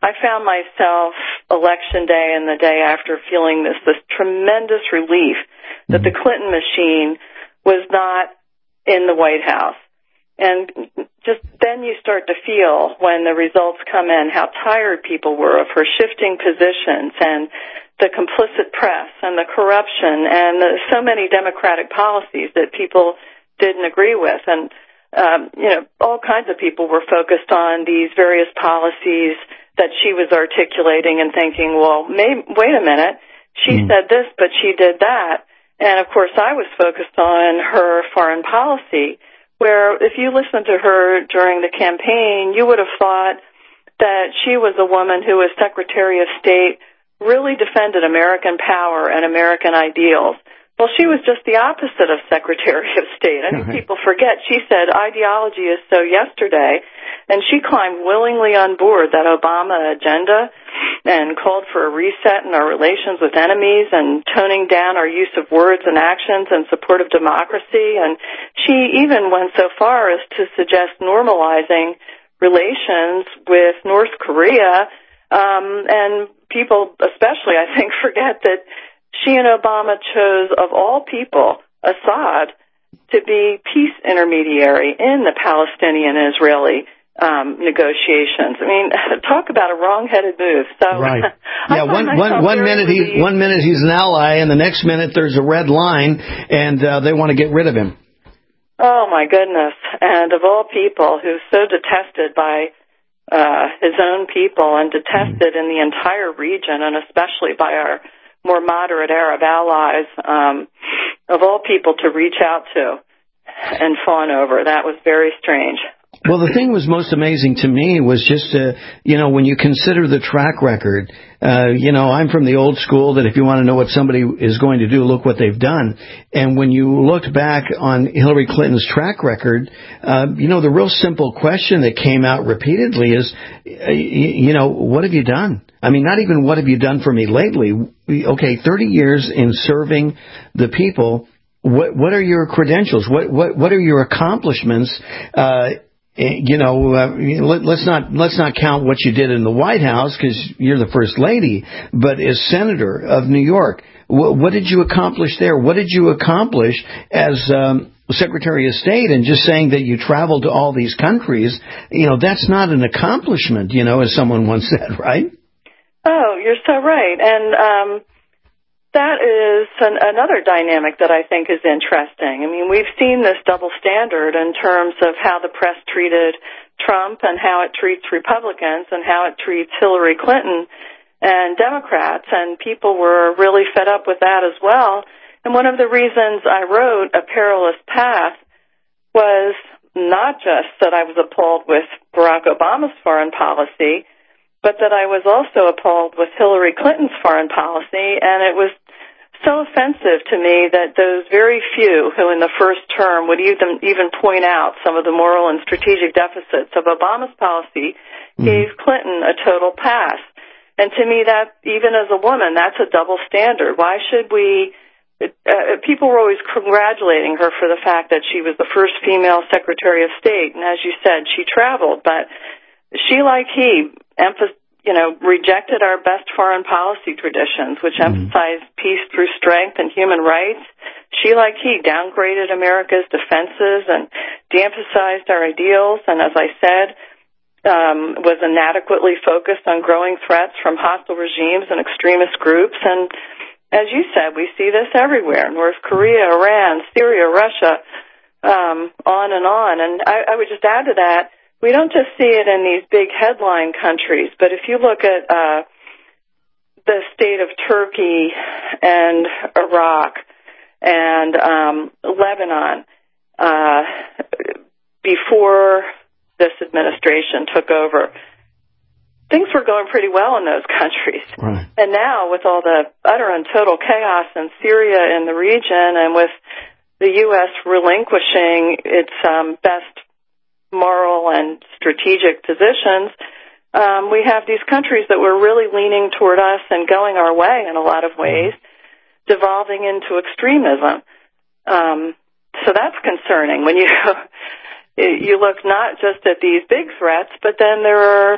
I found myself election day and the day after feeling this tremendous relief that the Clinton machine was not in the White House. And just then you start to feel, when the results come in, how tired people were of her shifting positions and the complicit press and the corruption and so many Democratic policies that people didn't agree with. And, all kinds of people were focused on these various policies that she was articulating and thinking, well, wait a minute, she said this, but she did that. And, of course, I was focused on her foreign policy, where if you listened to her during the campaign, you would have thought that she was a woman who was Secretary of State, really defended American power and American ideals. Well, she was just the opposite of Secretary of State. I think people forget. She said ideology is so yesterday, and she climbed willingly on board that Obama agenda and called for a reset in our relations with enemies and toning down our use of words and actions in support of democracy. And she even went so far as to suggest normalizing relations with North Korea. And people, especially, I think, forget that she and Obama chose, of all people, Assad to be peace intermediary in the Palestinian-Israeli negotiations. I mean, talk about a wrong-headed move. So, right. Yeah, one minute he's an ally, and the next minute there's a red line, and they want to get rid of him. Oh, my goodness. And of all people, who's so detested by his own people and detested in the entire region, and especially by our more moderate Arab allies, of all people to reach out to and fawn over. That was very strange. Well, the thing was most amazing to me was just, when you consider the track record, I'm from the old school that if you want to know what somebody is going to do, look what they've done. And when you looked back on Hillary Clinton's track record, the real simple question that came out repeatedly is, what have you done? I mean, not even what have you done for me lately? Okay, 30 years in serving the people. What are your credentials? What are your accomplishments? Let's not count what you did in the White House because you're the first lady, but as senator of New York, what did you accomplish there? What did you accomplish as Secretary of State? And just saying that you traveled to all these countries, that's not an accomplishment, as someone once said, right? Oh, you're so right. And that is another dynamic that I think is interesting. I mean, we've seen this double standard in terms of how the press treated Trump and how it treats Republicans and how it treats Hillary Clinton and Democrats, and people were really fed up with that as well. And one of the reasons I wrote A Perilous Path was not just that I was appalled with Barack Obama's foreign policy, but that I was also appalled with Hillary Clinton's foreign policy, and it was so offensive to me that those very few who in the first term would even point out some of the moral and strategic deficits of Obama's policy gave Clinton a total pass. And to me, that, even as a woman, that's a double standard. Why should we... people were always congratulating her for the fact that she was the first female Secretary of State, and as you said, she traveled, but she, like he, rejected our best foreign policy traditions, which emphasized peace through strength and human rights. She, like he, downgraded America's defenses and de-emphasized our ideals, and as I said, was inadequately focused on growing threats from hostile regimes and extremist groups. And as you said, we see this everywhere: North Korea, Iran, Syria, Russia, on and on. And I would just add to that, we don't just see it in these big headline countries, but if you look at the state of Turkey and Iraq and Lebanon, before this administration took over, things were going pretty well in those countries. Right. And now, with all the utter and total chaos in Syria and the region, and with the U.S. relinquishing its best moral and strategic positions, we have these countries that were really leaning toward us and going our way in a lot of ways, devolving into extremism. So that's concerning when you look not just at these big threats, but then there are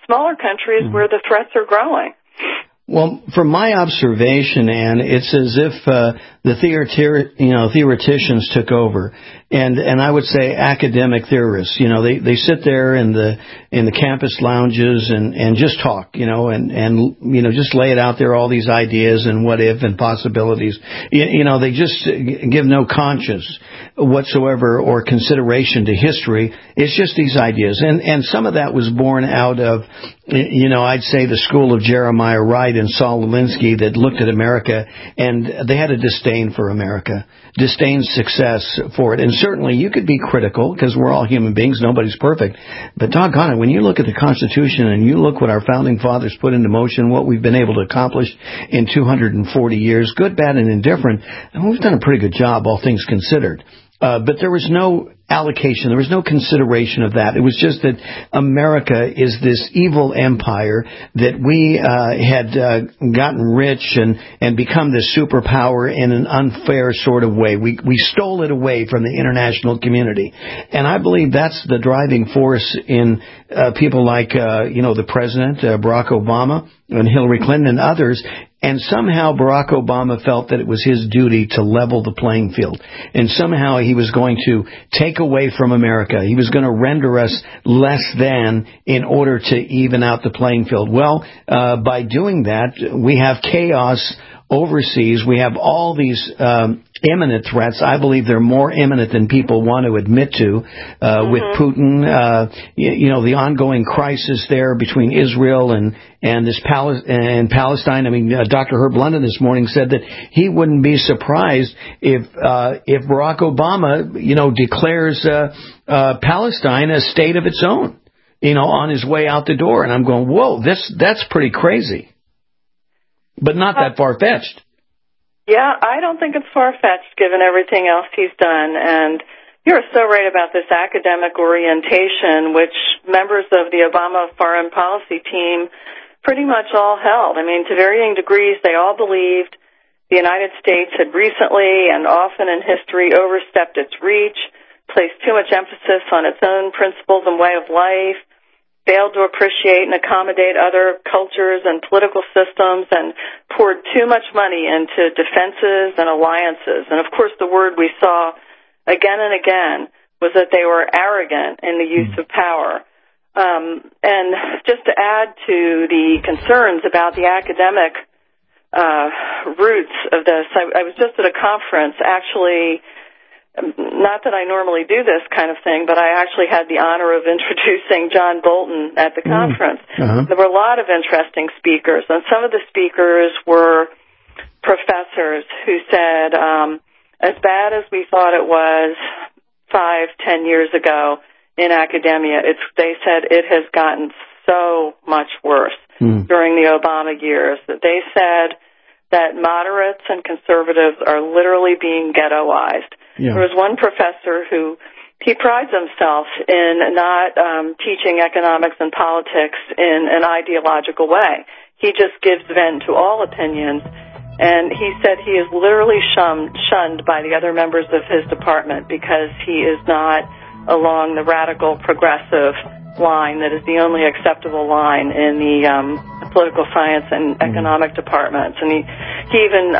smaller countries where the threats are growing. Well, from my observation, Ann, it's as if the theoreticians took over, and I would say academic theorists. They sit there in the campus lounges and just talk, and just lay it out there, all these ideas and what if and possibilities. They just give no conscience whatsoever or consideration to history. It's just these ideas, and some of that was born out of, I'd say the school of Jeremiah Wright and Saul Alinsky that looked at America, and they had a disdain for America, disdain success for it. And certainly you could be critical because we're all human beings, nobody's perfect. But doggone it, when you look at the Constitution and you look what our founding fathers put into motion, what we've been able to accomplish in 240 years, good, bad, and indifferent, and we've done a pretty good job, all things considered. But there was no allocation. There was no consideration of that. It was just that America is this evil empire that we had gotten rich and become this superpower in an unfair sort of way. We stole it away from the international community. And I believe that's the driving force in people like, the president, Barack Obama, and Hillary Clinton and others. And somehow Barack Obama felt that it was his duty to level the playing field. And somehow he was going to take away from America. He was going to render us less than in order to even out the playing field. Well, by doing that, we have chaos overseas. We have all these imminent threats. I believe they're more imminent than people want to admit to with Putin. The ongoing crisis there between Israel and Palestine. I mean, Dr. Herb London this morning said that he wouldn't be surprised if Barack Obama, declares Palestine a state of its own, on his way out the door. And I'm going, whoa, that's pretty crazy. But not that far-fetched. Yeah, I don't think it's far-fetched given everything else he's done. And you're so right about this academic orientation, which members of the Obama foreign policy team pretty much all held. I mean, to varying degrees, they all believed the United States had recently and often in history overstepped its reach, placed too much emphasis on its own principles and way of life, failed to appreciate and accommodate other cultures and political systems, and poured too much money into defenses and alliances. And, of course, the word we saw again and again was that they were arrogant in the use of power. And just to add to the concerns about the academic roots of this, I was just at a conference, actually. Not that I normally do this kind of thing, but I actually had the honor of introducing John Bolton at the conference. There were a lot of interesting speakers, and some of the speakers were professors who said, as bad as we thought it was 5-10 years ago in academia, they said it has gotten so much worse during the Obama years. They said that moderates and conservatives are literally being ghettoized. Yeah. There was one professor who he prides himself in not teaching economics and politics in an ideological way. He just gives vent to all opinions, and he said he is literally shunned by the other members of his department because he is not along the radical progressive line that is the only acceptable line in the political science and economic departments. And he even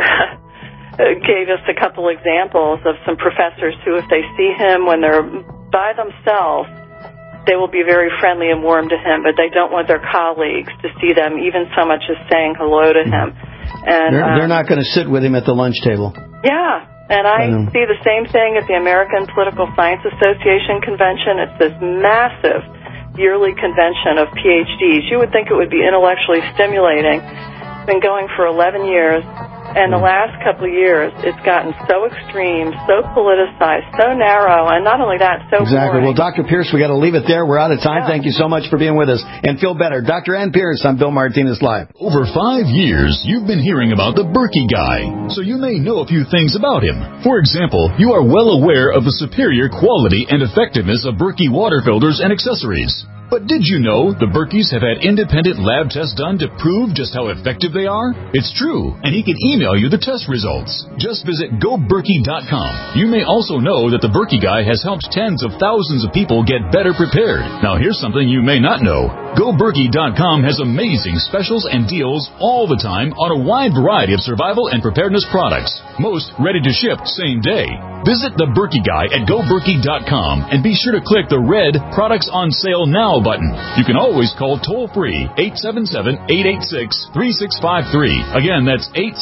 gave us a couple examples of some professors who, if they see him when they're by themselves, they will be very friendly and warm to him, but they don't want their colleagues to see them even so much as saying hello to him. And they're not going to sit with him at the lunch table. Yeah. And I see the same thing at the American Political Science Association convention. It's this massive yearly convention of PhDs. You would think it would be intellectually stimulating. It's been going for 11 years. And the last couple of years, it's gotten so extreme, so politicized, so narrow, and not only that, so Exactly. boring. Well, Dr. Pierce, we got to leave it there. We're out of time. Yeah. Thank you so much for being with us. And feel better. Dr. Ann Pierce, I'm Bill Martinez Live. Over 5 years, you've been hearing about the Berkey guy, so you may know a few things about him. For example, you are well aware of the superior quality and effectiveness of Berkey water filters and accessories. But did you know the Berkeys have had independent lab tests done to prove just how effective they are? It's true, and he can email you the test results. Just visit GoBerkey.com. You may also know that the Berkey Guy has helped tens of thousands of people get better prepared. Now here's something you may not know. GoBerkey.com has amazing specials and deals all the time on a wide variety of survival and preparedness products. Most ready to ship same day. Visit the Berkey Guy at GoBerkey.com and be sure to click the red Products on Sale Now button. You can always call toll-free 877-886-3653. Again, that's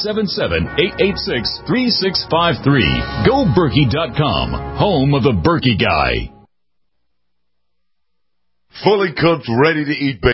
877-886-3653. GoBerkey.com, home of the Berkey Guy. Fully cooked, ready to eat